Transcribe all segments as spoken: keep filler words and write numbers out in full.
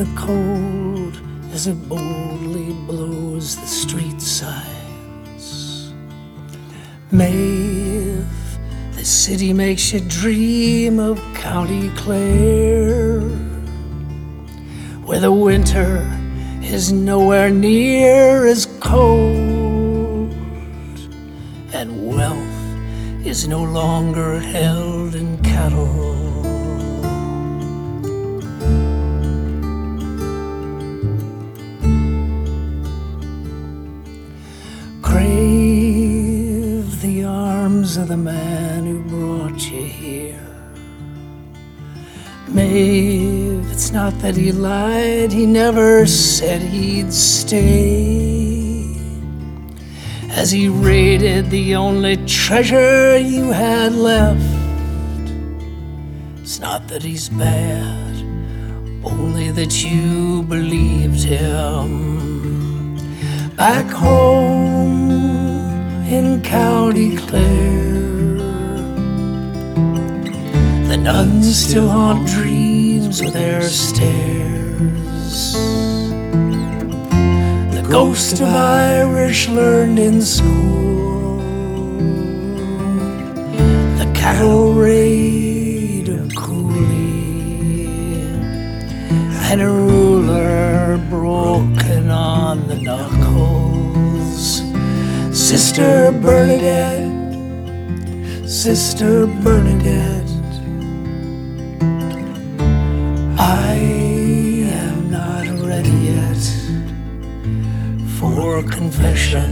the cold as it boldly blows the street signs. Maeve, the city makes you dream of County Clare, where the winter is nowhere near as cold, and wealth is no longer held in cattle. Crave the arms of the man who brought you here. Maeve, it's not that he lied, he never said he'd stay. As he raided the only treasure you had left, it's not that he's bad, only that you believed him. Back home in County Clare, the nuns still haunt dreams with their stares. The ghost of Irish learned in school, the cattle raid of Cooley, and a ruler broken on the knuckles. Sister Bernadette, Sister Bernadette, I am not ready yet for confession.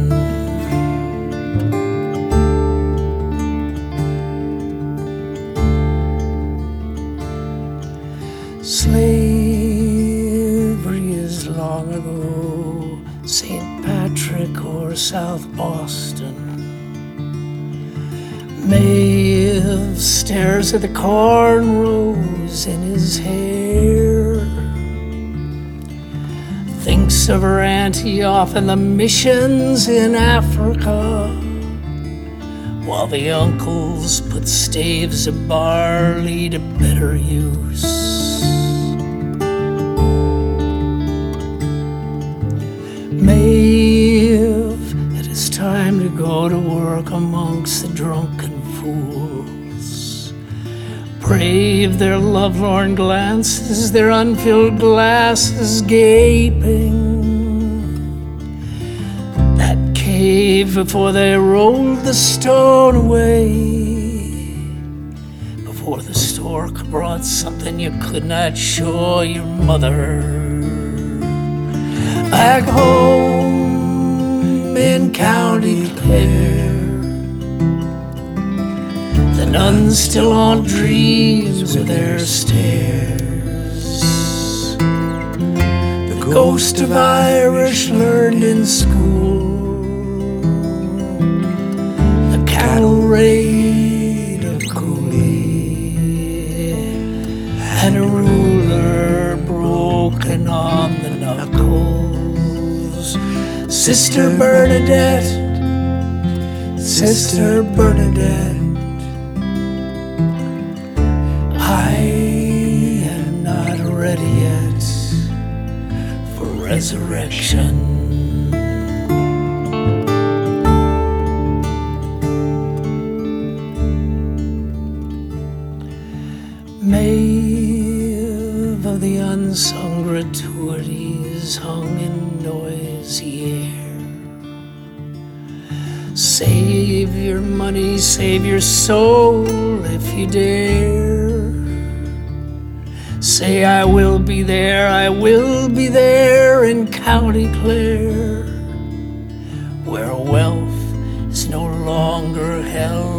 Slavery is long ago, Saint Patrick or South Boston. Maeve stares at the cornrows in his hair, thinks of her Antioch and the missions in Africa, while the uncles put staves of barley to better use. Maeve, it is time to go to work amongst the drunken fools. Brave their lovelorn glances, their unfilled glasses gaping. That cave before they rolled the stone away, before the stork brought something you could not show your mother. Back home in County Clare, the nuns still haunt dreams with their stares. The ghost of Irish learned in school, the cattle raid of Cooley, and a ruler broken on the knuckles. Sister Bernadette, Sister Bernadette, I am not ready yet for resurrection. Maeve of the unsung gratuities hung in noisy air. Save your money, save your soul if you dare. Say I will be there, I will be there in County Clare, where wealth is no longer held